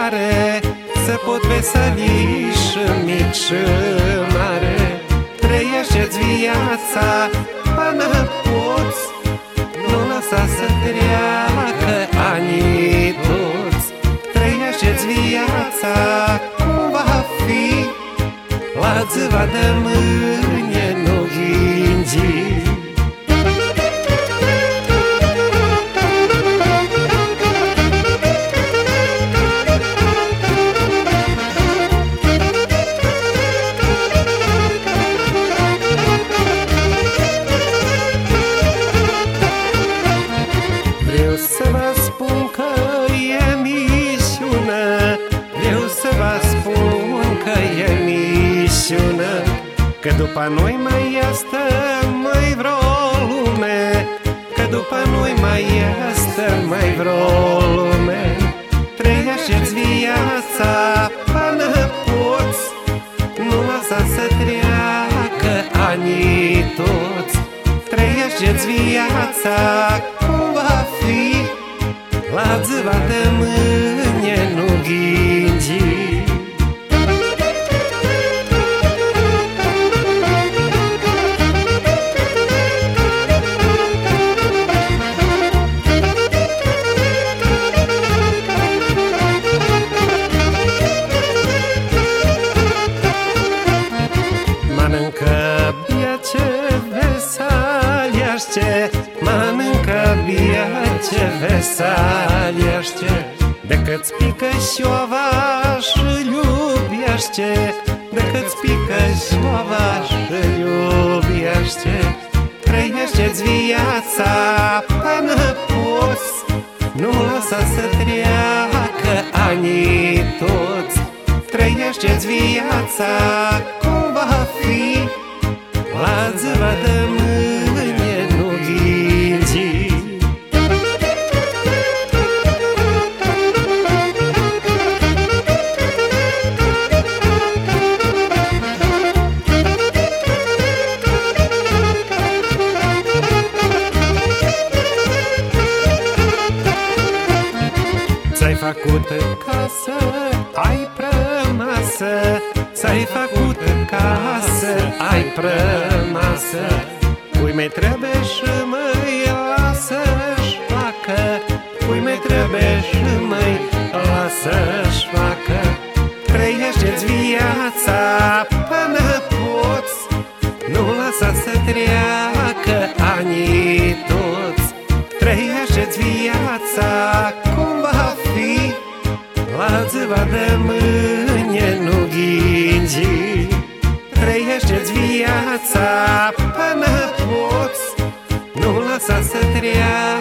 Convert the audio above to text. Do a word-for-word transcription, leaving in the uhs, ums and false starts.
care să pot veseli și mic și mare. Trăiește-ți viața până poți, nu lăsa să treacă anii toți. Trăiește-ți viața cum va fi, la ziua de mâine nu ghingi. Vreau să vă spun că e misiune, vreau să vă spun că e misiune, că după noi mai este mai vreo lume, că după noi mai este mai vreo lume. Trăiește-ți viața până poți, nu lăsa să treacă anii toți. Trăiește-ți viața cum va fi, la ziua de mâine nu ghingi. Mănâncă bia ce vesaliaște, mănâncă bia ce vesaliaște, decât-ți pică șoava și iubește, decât-ți pică șoava și iubește. Trăiește-ți viața până poți, nu lăsa să treacă anii toți. Trăiește-ți viața cum va fi, la ziua de mâine nu ghingi. Ți-ai făcut casă, ai prămasă, ți-ai făcut casă, ai prămasă. Cui mai trebuie și măi lasă-și facă, cui mai trebuie și măi lasă-și facă. Trăiește-ți viața până poți, nu lăsa să treacă anii toți. Trăiește-ți viața cum va fi, la ziua de mâine nu ghingi. Trăiește-ți viața până poți, nu lăsa să treacă